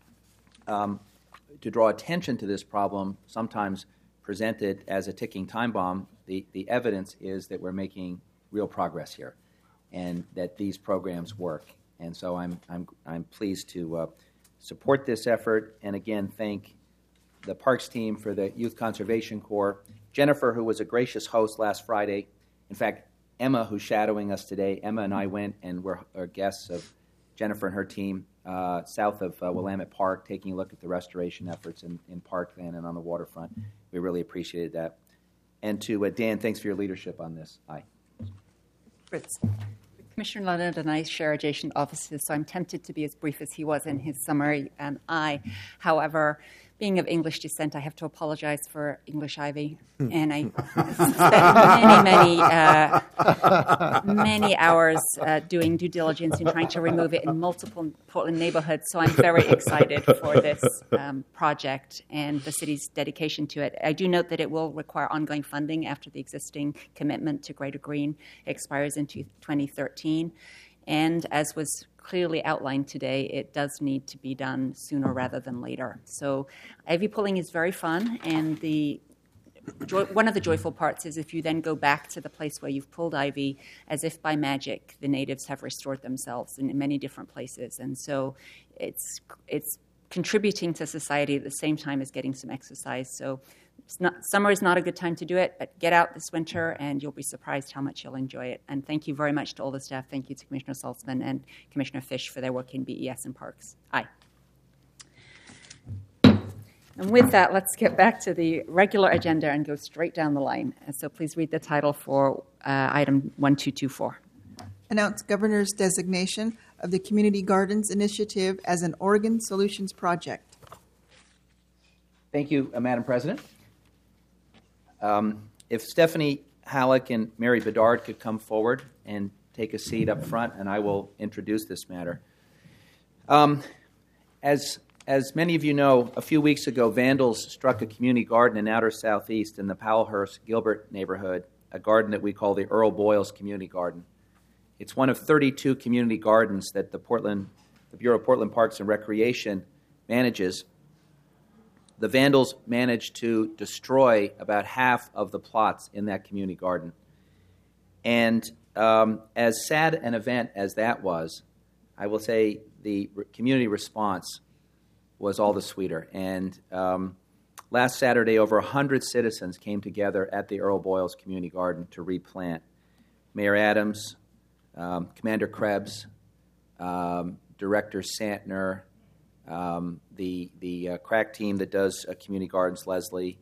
to draw attention to this problem, sometimes present it as a ticking time bomb, the evidence is that we're making real progress here and that these programs work. And so I'm pleased to support this effort and again thank the Parks team for the Youth Conservation Corps, Jennifer, who was a gracious host last Friday. In fact, Emma, who's shadowing us today, Emma and I went and were guests of Jennifer and her team south of Willamette Park, taking a look at the restoration efforts in Parkland and on the waterfront. We really appreciated that. And to Dan, thanks for your leadership on this. Aye. Fritz. Commissioner Leonard and I share adjacent offices, so I'm tempted to be as brief as he was in his summary. However, being of English descent, I have to apologize for English ivy, and I spent many hours doing due diligence in trying to remove it in multiple Portland neighborhoods. So I'm very excited for this project and the city's dedication to it. I do note that it will require ongoing funding after the existing commitment to Greater Green expires in 2013. And as was clearly outlined today, it does need to be done sooner rather than later. So ivy pulling is very fun, and one of the joyful parts is if you then go back to the place where you've pulled ivy, as if by magic, the natives have restored themselves in many different places. And so it's contributing to society at the same time as getting some exercise. So summer is not a good time to do it, but get out this winter and you'll be surprised how much you'll enjoy it. And thank you very much to all the staff. Thank you to Commissioner Saltzman and Commissioner Fish for their work in BES and Parks. Aye. And with that, let's get back to the regular agenda and go straight down the line. And so please read the title for item 1224. Announce Governor's designation of the Community Gardens Initiative as an Oregon Solutions Project. Thank you, Madam President. If Stephanie Halleck and Mary Bedard could come forward and take a seat up front, and I will introduce this matter. As many of you know, a few weeks ago, vandals struck a community garden in outer southeast in the Powellhurst-Gilbert neighborhood, a garden that we call the Earl Boyles Community Garden. It's one of 32 community gardens that the Bureau of Portland Parks and Recreation manages. The vandals managed to destroy about half of the plots in that community garden. And as sad an event as that was, I will say the community response was all the sweeter. And last Saturday, over 100 citizens came together at the Earl Boyles Community Garden to replant. Mayor Adams, Commander Krebs, Director Santner, the crack team that does community gardens, Leslie,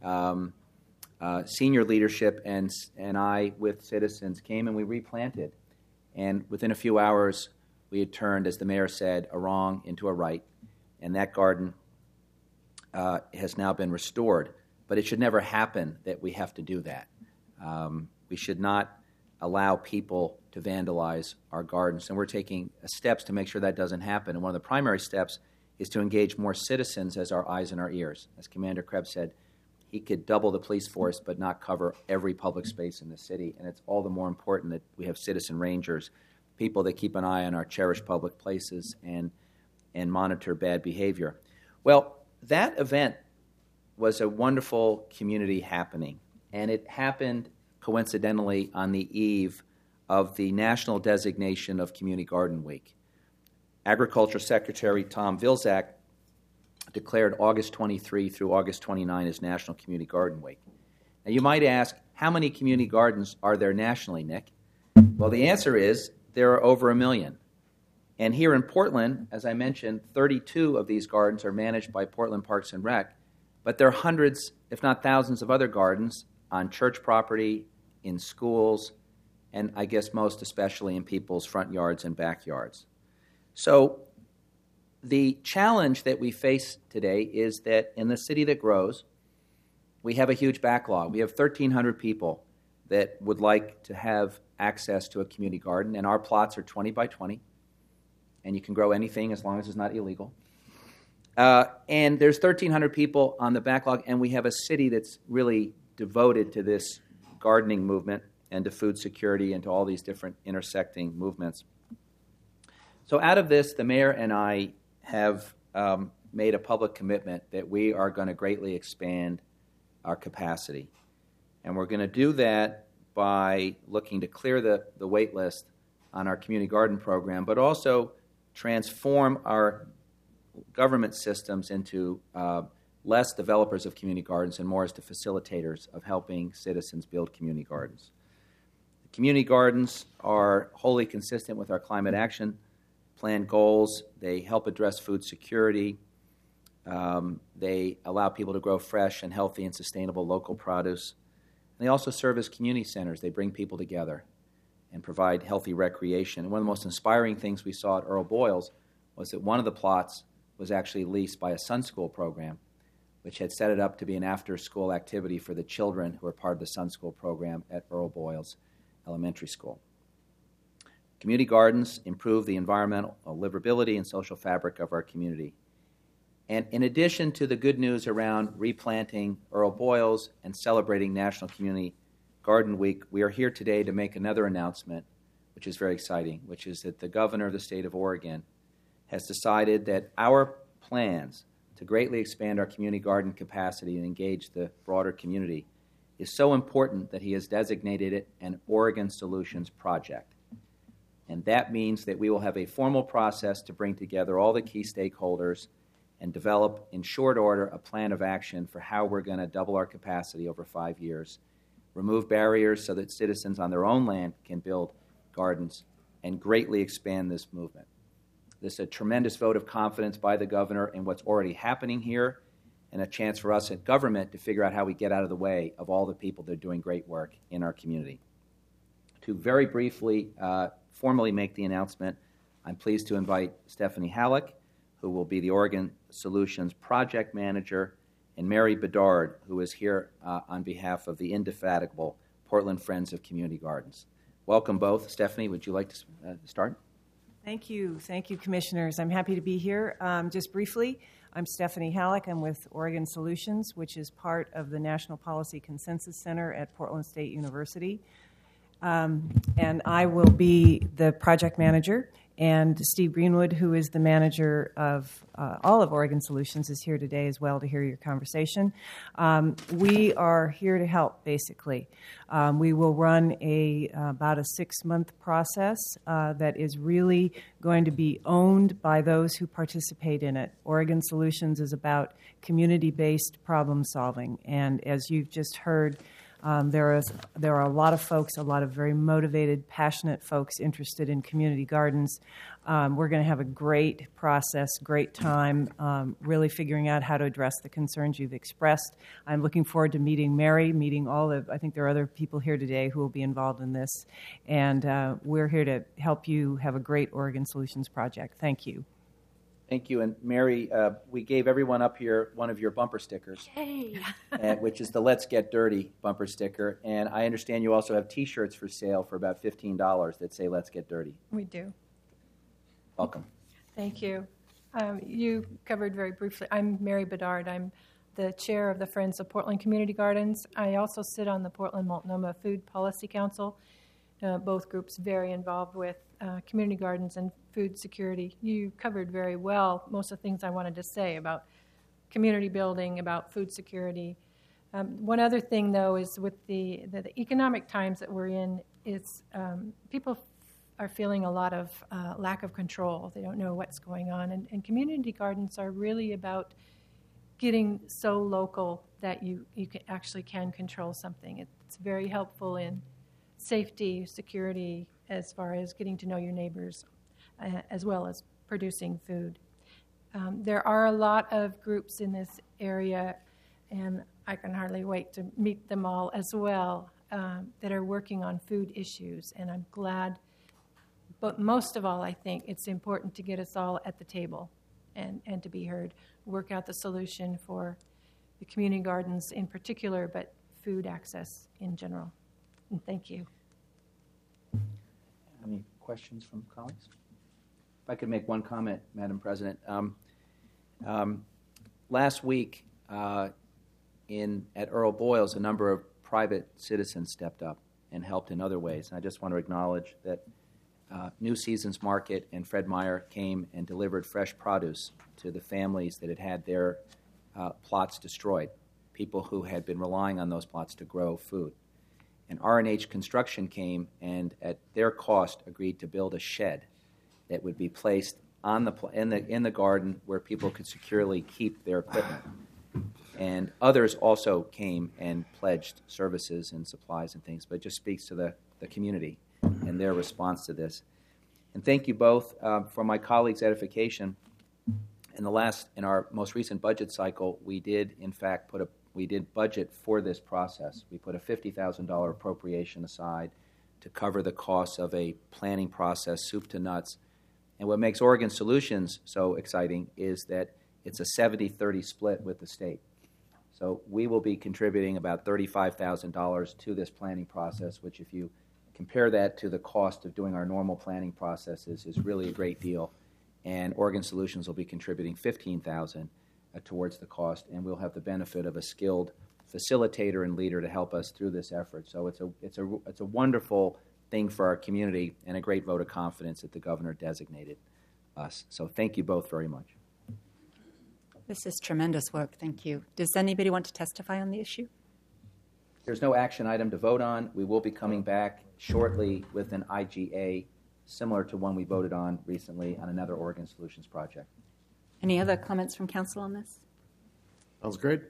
senior leadership, and I with citizens came and we replanted. And within a few hours, we had turned, as the mayor said, a wrong into a right, and that garden has now been restored. But it should never happen that we have to do that. We should not allow people to vandalize our gardens, and we're taking steps to make sure that doesn't happen. And one of the primary steps is to engage more citizens as our eyes and our ears. As Commander Krebs said, he could double the police force but not cover every public space in the city, and it's all the more important that we have citizen rangers, people that keep an eye on our cherished public places and monitor bad behavior. Well, that event was a wonderful community happening, and it happened coincidentally on the eve of the national designation of Community Garden Week. Agriculture Secretary Tom Vilsack declared August 23 through August 29 as National Community Garden Week. Now, you might ask, how many community gardens are there nationally, Nick? Well, the answer is there are over 1 million. And here in Portland, as I mentioned, 32 of these gardens are managed by Portland Parks and Rec, but there are hundreds, if not thousands, of other gardens on church property, in schools, and I guess most especially in people's front yards and backyards. So The challenge that we face today is that in the city that grows, we have a huge backlog. We have 1,300 people that would like to have access to a community garden, and our plots are 20 by 20, and you can grow anything as long as it's not illegal. And there's 1,300 people on the backlog, and we have a city that's really devoted to this gardening movement and to food security and to all these different intersecting movements. So out of this, the mayor and I have made a public commitment that we are going to greatly expand our capacity. And we're going to do that by looking to clear the wait list on our community garden program, but also transform our government systems into less developers of community gardens and more as to facilitators of helping citizens build community gardens. The community gardens are wholly consistent with our climate action plan goals. They help address food security. They allow people to grow fresh and healthy and sustainable local produce. And they also serve as community centers. They bring people together and provide healthy recreation. And one of the most inspiring things we saw at Earl Boyles was that one of the plots was actually leased by a Sun School program, which had set it up to be an after-school activity for the children who are part of the Sun School program at Earl Boyles Elementary School. Community gardens improve the environmental livability and social fabric of our community. And in addition to the good news around replanting Earl Boyles and celebrating National Community Garden Week, we are here today to make another announcement, which is very exciting, which is that the governor of the state of Oregon has decided that our plans to greatly expand our community garden capacity and engage the broader community is so important that he has designated it an Oregon Solutions Project. And that means that we will have a formal process to bring together all the key stakeholders and develop in short order a plan of action for how we're going to double our capacity over 5 years, remove barriers so that citizens on their own land can build gardens, and greatly expand this movement. This is a tremendous vote of confidence by the governor in what's already happening here, and a chance for us at government to figure out how we get out of the way of all the people that are doing great work in our community. To very briefly formally make the announcement, I'm pleased to invite Stephanie Halleck, who will be the Oregon Solutions Project Manager, and Mary Bedard, who is here on behalf of the indefatigable Portland Friends of Community Gardens. Welcome both. Stephanie, would you like to start? Thank you. Thank you, Commissioners. I'm happy to be here. Just briefly, I'm Stephanie Halleck. I'm with Oregon Solutions, which is part of the National Policy Consensus Center at Portland State University. And I will be the project manager. And Steve Greenwood, who is the manager of all of Oregon Solutions, is here today as well to hear your conversation. We are here to help, basically. We will run about a 6-month process that is really going to be owned by those who participate in it. Oregon Solutions is about community-based problem solving. And as you've just heard, there are a lot of folks, a lot of very motivated, passionate folks interested in community gardens. We're going to have a great process, great time, really figuring out how to address the concerns you've expressed. I'm looking forward to meeting Mary, meeting I think there are other people here today who will be involved in this. And we're here to help you have a great Oregon Solutions project. Thank you. Thank you. And Mary, we gave everyone up here one of your bumper stickers, which is the Let's Get Dirty bumper sticker. And I understand you also have T-shirts for sale for about $15 that say Let's Get Dirty. We do. Welcome. Thank you. You covered very briefly. I'm Mary Bedard. I'm the chair of the Friends of Portland Community Gardens. I also sit on the Portland Multnomah Food Policy Council, both groups very involved with community gardens and food security. You covered very well most of the things I wanted to say about community building, about food security. One other thing, though, is with the economic times that we're in, it's people are feeling a lot of lack of control. They don't know what's going on. And community gardens are really about getting so local that you actually can control something. It's very helpful in safety, security, as far as getting to know your neighbors, as well as producing food. There are a lot of groups in this area, and I can hardly wait to meet them all as well, that are working on food issues, and I'm glad. But most of all, I think it's important to get us all at the table and to be heard, work out the solution for the community gardens in particular, but food access in general. And thank you. Any questions from colleagues? If I could make one comment, Madam President. Last week at Earl Boyles, a number of private citizens stepped up and helped in other ways. And I just want to acknowledge that New Seasons Market and Fred Meyer came and delivered fresh produce to the families that had had their plots destroyed, people who had been relying on those plots to grow food. And R&H Construction came and, at their cost, agreed to build a shed that would be placed on in the garden where people could securely keep their equipment. And others also came and pledged services and supplies and things, but it just speaks to the community and their response to this. And thank you both. For my colleagues' edification, in our most recent budget cycle, we did, in fact, we did budget for this process. We put a $50,000 appropriation aside to cover the costs of a planning process, soup to nuts. And what makes Oregon Solutions so exciting is that it's a 70-30 split with the state. So we will be contributing about $35,000 to this planning process, which, if you compare that to the cost of doing our normal planning processes, is really a great deal. And Oregon Solutions will be contributing $15,000 towards the cost, and we'll have the benefit of a skilled facilitator and leader to help us through this effort. So it's a wonderful thing for our community and a great vote of confidence that the governor designated us. So thank you both very much. This is tremendous work. Thank you. Does anybody want to testify on the issue? There's no action item to vote on. We will be coming back shortly with an IGA similar to one we voted on recently on another Oregon Solutions project. Any other comments from council on this? Sounds great.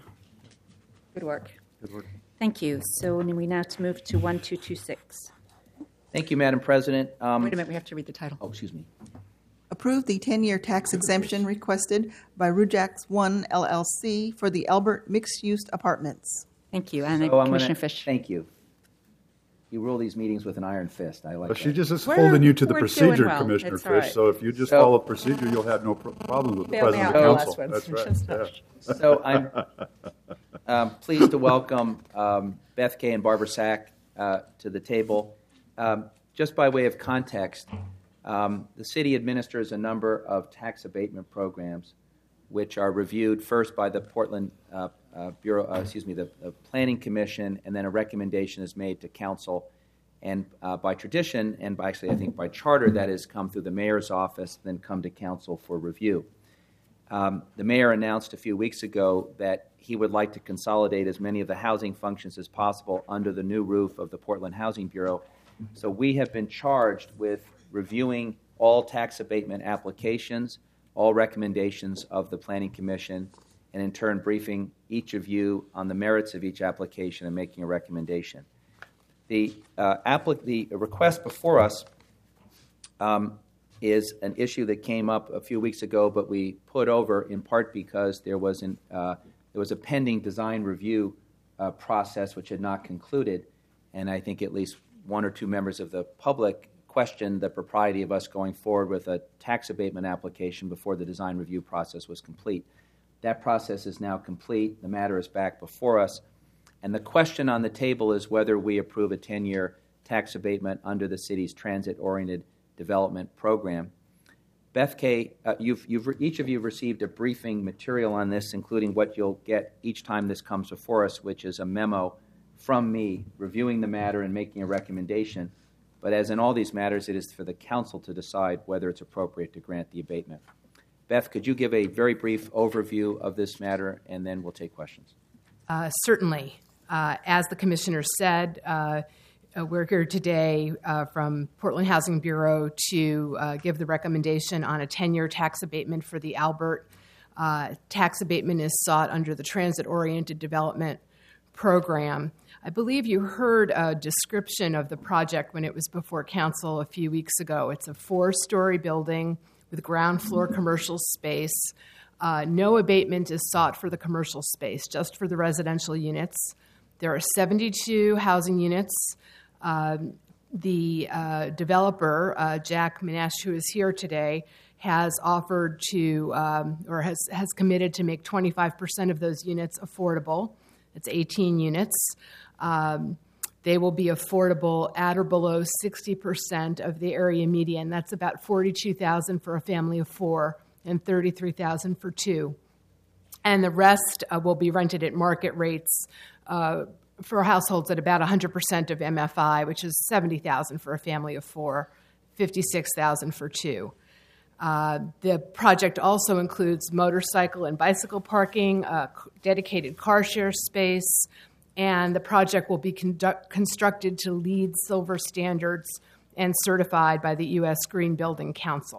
Good work. Good work. Thank you. So we now move to 1226. Thank you, Madam President. Wait a minute, we have to read the title. Oh, excuse me. Approve the 10-year tax exemption requested by Rujax One LLC for the Albert Mixed-Use Apartments. Thank you. And So Commissioner Fish. Thank you. You rule these meetings with an iron fist. I like Well, that. she just is holding you to the we're procedure, doing well. Commissioner It's Fish. all right. So if you just follow the procedure, you'll have no problem with the Bail me President out of on the Council. last one. That's right. Yeah. So I'm pleased to welcome Beth Kay and Barbara Sack to the table. Just by way of context, the city administers a number of tax abatement programs, which are reviewed first by the Portland the Planning Commission, and then a recommendation is made to council. And by tradition, and I think by charter, that has come through the mayor's office, then come to council for review. The mayor announced a few weeks ago that he would like to consolidate as many of the housing functions as possible under the new roof of the Portland Housing Bureau. So we have been charged with reviewing all tax abatement applications, all recommendations of the Planning Commission, and in turn briefing each of you on the merits of each application and making a recommendation. The request before us is an issue that came up a few weeks ago, but we put over in part because there was a pending design review process which had not concluded, and I think at least one or two members of the public questioned the propriety of us going forward with a tax abatement application before the design review process was complete. That process is now complete. The matter is back before us. And the question on the table is whether we approve a 10-year tax abatement under the city's transit-oriented development program. Beth Kay, each of you received a briefing material on this, including what you'll get each time this comes before us, which is a memo from me reviewing the matter and making a recommendation. But as in all these matters, it is for the council to decide whether it's appropriate to grant the abatement. Beth, could you give a very brief overview of this matter, and then we'll take questions? Certainly. As the commissioner said, we're here today from Portland Housing Bureau to give the recommendation on a 10-year tax abatement for the Albert. Tax abatement is sought under the Transit-Oriented Development Program. I believe you heard a description of the project when it was before council a few weeks ago. It's a 4-story building with ground floor commercial space. No abatement is sought for the commercial space, just for the residential units. There are 72 housing units. the developer, Jack Minash, who is here today, has offered to, or has committed to make 25% of those units affordable. It's 18 units. They will be affordable at or below 60% of the area median. That's about $42,000 for a family of 4 and $33,000 for 2. And the rest will be rented at market rates for households at about 100% of MFI, which is $70,000 for a family of 4, $56,000 for 2. The project also includes motorcycle and bicycle parking, dedicated car share space, and the project will be constructed to LEED Silver standards and certified by the U.S. Green Building Council.